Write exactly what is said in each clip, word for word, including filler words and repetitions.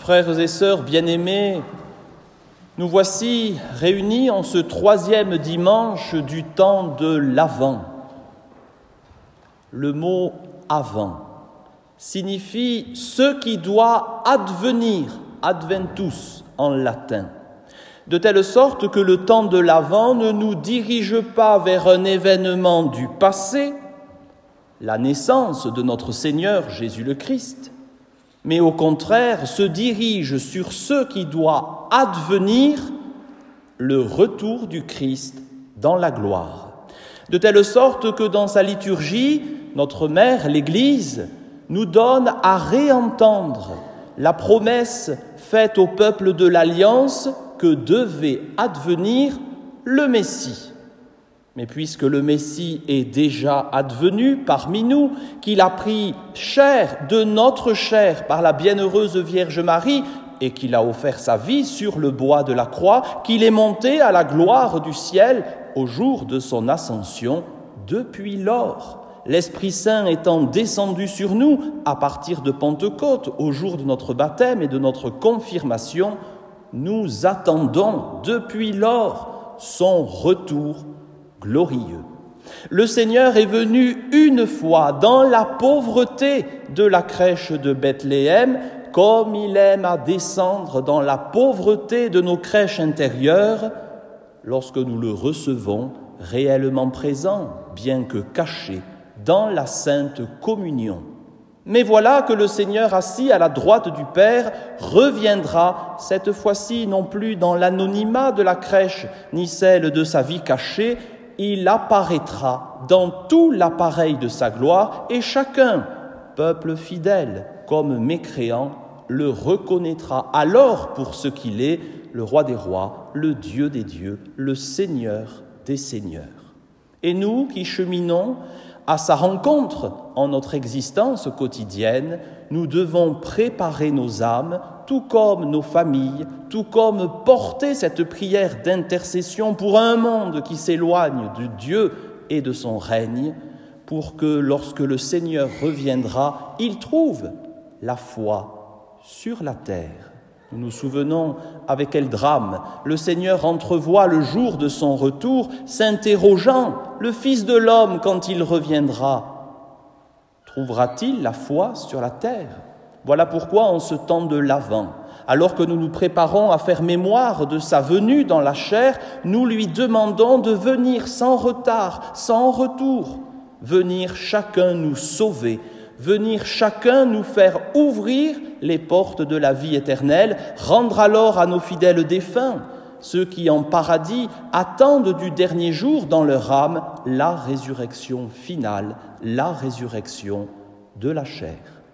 Frères et sœurs bien-aimés, nous voici réunis en ce troisième dimanche du temps de l'Avent. Le mot « avant » signifie « ce qui doit advenir », adventus en latin, de telle sorte que le temps de l'Avent ne nous dirige pas vers un événement du passé, la naissance de notre Seigneur Jésus le Christ, mais au contraire se dirige sur ce qui doit advenir, le retour du Christ dans la gloire. De telle sorte que dans sa liturgie, notre mère, l'Église, nous donne à réentendre la promesse faite au peuple de l'Alliance que devait advenir le Messie. Mais puisque le Messie est déjà advenu parmi nous, qu'il a pris chair de notre chair par la bienheureuse Vierge Marie et qu'il a offert sa vie sur le bois de la croix, qu'il est monté à la gloire du ciel au jour de son ascension, depuis lors, l'Esprit Saint étant descendu sur nous à partir de Pentecôte, au jour de notre baptême et de notre confirmation, nous attendons depuis lors son retour glorieux. Le Seigneur est venu une fois dans la pauvreté de la crèche de Bethléem, comme il aime à descendre dans la pauvreté de nos crèches intérieures, lorsque nous le recevons réellement présent, bien que caché, dans la Sainte Communion. Mais voilà que le Seigneur, assis à la droite du Père, reviendra, cette fois-ci non plus dans l'anonymat de la crèche, ni celle de sa vie cachée, il apparaîtra dans tout l'appareil de sa gloire, et chacun, peuple fidèle comme mécréant, le reconnaîtra alors pour ce qu'il est, le roi des rois, le Dieu des dieux, le Seigneur des seigneurs. Et nous qui cheminons à sa rencontre en notre existence quotidienne, nous devons préparer nos âmes, tout comme nos familles, tout comme porter cette prière d'intercession pour un monde qui s'éloigne de Dieu et de son règne, pour que lorsque le Seigneur reviendra, il trouve la foi sur la terre. Nous nous souvenons avec quel drame le Seigneur entrevoit le jour de son retour, s'interrogeant, le Fils de l'homme, quand il reviendra, trouvera-t-il la foi sur la terre ? Voilà pourquoi, en ce temps de l'Avent, alors que nous nous préparons à faire mémoire de sa venue dans la chair, nous lui demandons de venir sans retard, sans retour, venir chacun nous sauver, venir chacun nous faire ouvrir les portes de la vie éternelle, rendre alors à nos fidèles défunts, ceux qui en paradis attendent du dernier jour dans leur âme la résurrection finale, la résurrection de la chair.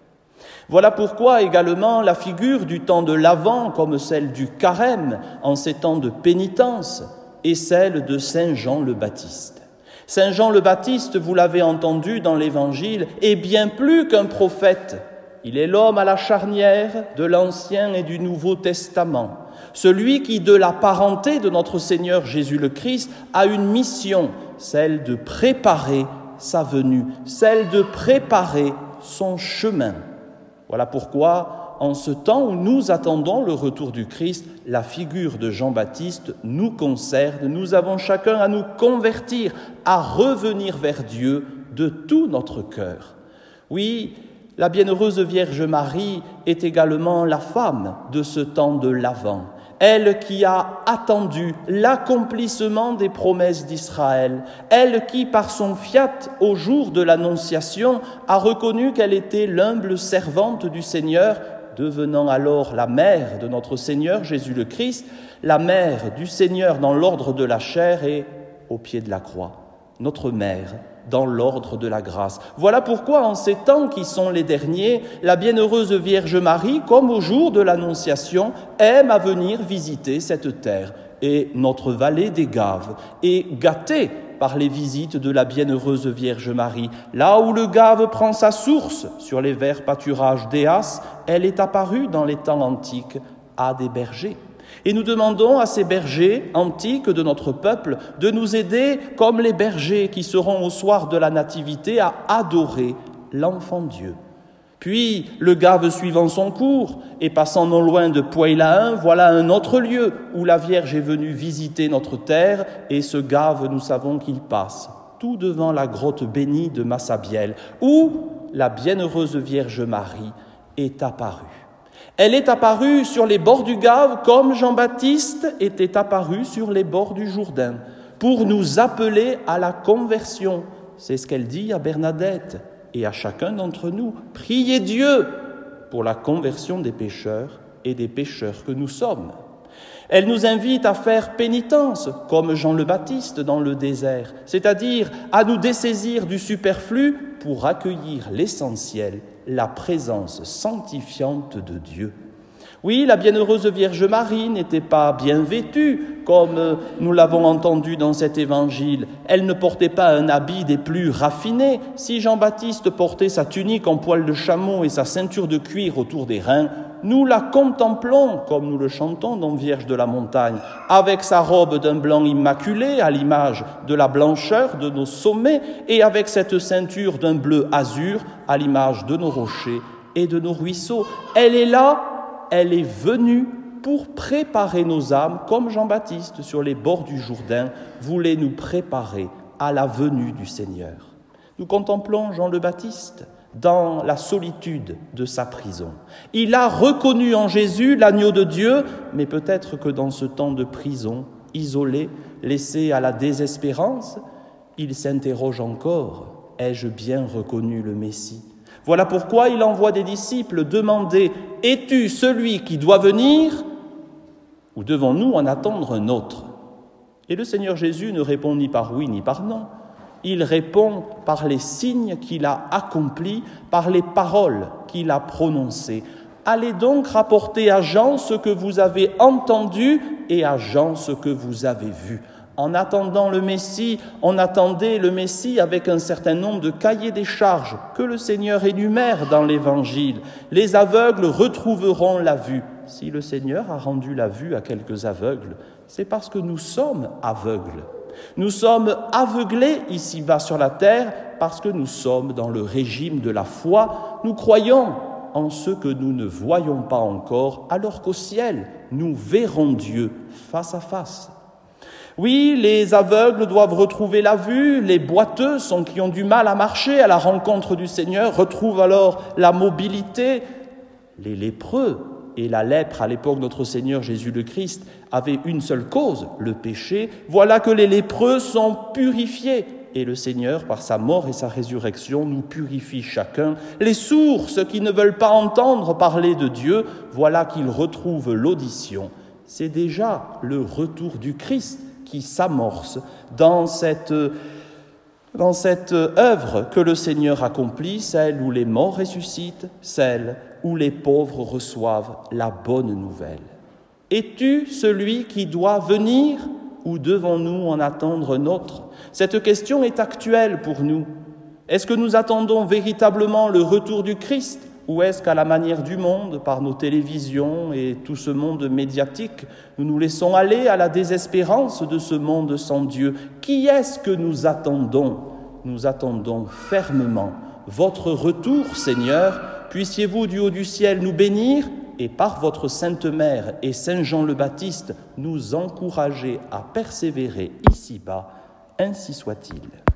Voilà pourquoi également la figure du temps de l'Avent, comme celle du Carême en ces temps de pénitence, est celle de Saint Jean le Baptiste. Saint Jean le Baptiste, vous l'avez entendu dans l'Évangile, est bien plus qu'un prophète. Il est l'homme à la charnière de l'Ancien et du Nouveau Testament. Celui qui, de la parenté de notre Seigneur Jésus le Christ, a une mission, celle de préparer sa venue, celle de préparer son chemin. Voilà pourquoi, en ce temps où nous attendons le retour du Christ, la figure de Jean-Baptiste nous concerne. Nous avons chacun à nous convertir, à revenir vers Dieu de tout notre cœur. Oui, la bienheureuse Vierge Marie est également la femme de ce temps de l'Avent. Elle qui a attendu l'accomplissement des promesses d'Israël, elle qui, par son fiat au jour de l'Annonciation, a reconnu qu'elle était l'humble servante du Seigneur, devenant alors la mère de notre Seigneur Jésus le Christ, la mère du Seigneur dans l'ordre de la chair et au pied de la croix, notre mère dans l'ordre de la grâce. Voilà pourquoi, en ces temps qui sont les derniers, la bienheureuse Vierge Marie, comme au jour de l'Annonciation, aime à venir visiter cette terre. Et notre vallée des Gaves est gâtée par les visites de la bienheureuse Vierge Marie. Là où le Gave prend sa source sur les verts pâturages d'Éas, elle est apparue dans les temps antiques à des bergers. Et nous demandons à ces bergers antiques de notre peuple de nous aider, comme les bergers qui seront au soir de la Nativité, à adorer l'enfant Dieu. Puis, le gave suivant son cours, et passant non loin de Poëlain, voilà un autre lieu où la Vierge est venue visiter notre terre, et ce gave, nous savons qu'il passe, tout devant la grotte bénie de Massabielle, où la bienheureuse Vierge Marie est apparue. Elle est apparue sur les bords du Gave comme Jean-Baptiste était apparu sur les bords du Jourdain, pour nous appeler à la conversion. C'est ce qu'elle dit à Bernadette et à chacun d'entre nous. Priez Dieu pour la conversion des pécheurs et des pécheurs que nous sommes. Elle nous invite à faire pénitence, comme Jean le Baptiste dans le désert, c'est-à-dire à nous dessaisir du superflu pour accueillir l'essentiel, la présence sanctifiante de Dieu. Oui, la bienheureuse Vierge Marie n'était pas bien vêtue, comme nous l'avons entendu dans cet évangile. Elle ne portait pas un habit des plus raffinés. Si Jean-Baptiste portait sa tunique en poil de chameau et sa ceinture de cuir autour des reins, nous la contemplons, comme nous le chantons dans Vierge de la montagne, avec sa robe d'un blanc immaculé, à l'image de la blancheur de nos sommets, et avec cette ceinture d'un bleu azur, à l'image de nos rochers et de nos ruisseaux. Elle est là. Elle est venue pour préparer nos âmes, comme Jean-Baptiste sur les bords du Jourdain voulait nous préparer à la venue du Seigneur. Nous contemplons Jean le Baptiste dans la solitude de sa prison. Il a reconnu en Jésus l'agneau de Dieu, mais peut-être que dans ce temps de prison, isolé, laissé à la désespérance, il s'interroge encore, « Ai-je bien reconnu le Messie ?» Voilà pourquoi il envoie des disciples demander « Es-tu celui qui doit venir ou devons-nous en attendre un autre ?» Et le Seigneur Jésus ne répond ni par oui ni par non. Il répond par les signes qu'il a accomplis, par les paroles qu'il a prononcées. Allez donc rapporter à Jean ce que vous avez entendu et à Jean ce que vous avez vu. En attendant le Messie, on attendait le Messie avec un certain nombre de cahiers des charges que le Seigneur énumère dans l'Évangile. Les aveugles retrouveront la vue. Si le Seigneur a rendu la vue à quelques aveugles, c'est parce que nous sommes aveugles. Nous sommes aveuglés ici-bas sur la terre parce que nous sommes dans le régime de la foi. Nous croyons en ce que nous ne voyons pas encore, alors qu'au ciel, nous verrons Dieu face à face. Oui, les aveugles doivent retrouver la vue, les boiteux sont qui ont du mal à marcher à la rencontre du Seigneur, retrouvent alors la mobilité. Les lépreux et la lèpre à l'époque de notre Seigneur Jésus le Christ avaient une seule cause, le péché. Voilà que les lépreux sont purifiés et le Seigneur, par sa mort et sa résurrection, nous purifie chacun. Les sourds, ceux qui ne veulent pas entendre parler de Dieu, voilà qu'ils retrouvent l'audition. C'est déjà le retour du Christ qui s'amorce dans cette, dans cette œuvre que le Seigneur accomplit, celle où les morts ressuscitent, celle où les pauvres reçoivent la bonne nouvelle. Es-tu celui qui doit venir ou devons-nous en attendre un autre ? Cette question est actuelle pour nous. Est-ce que nous attendons véritablement le retour du Christ ? Ou est-ce qu'à la manière du monde, par nos télévisions et tout ce monde médiatique, nous nous laissons aller à la désespérance de ce monde sans Dieu ? Qui est-ce que nous attendons ? Nous attendons fermement votre retour, Seigneur. Puissiez-vous du haut du ciel nous bénir et par votre Sainte Mère et Saint Jean le Baptiste nous encourager à persévérer ici-bas. Ainsi soit-il.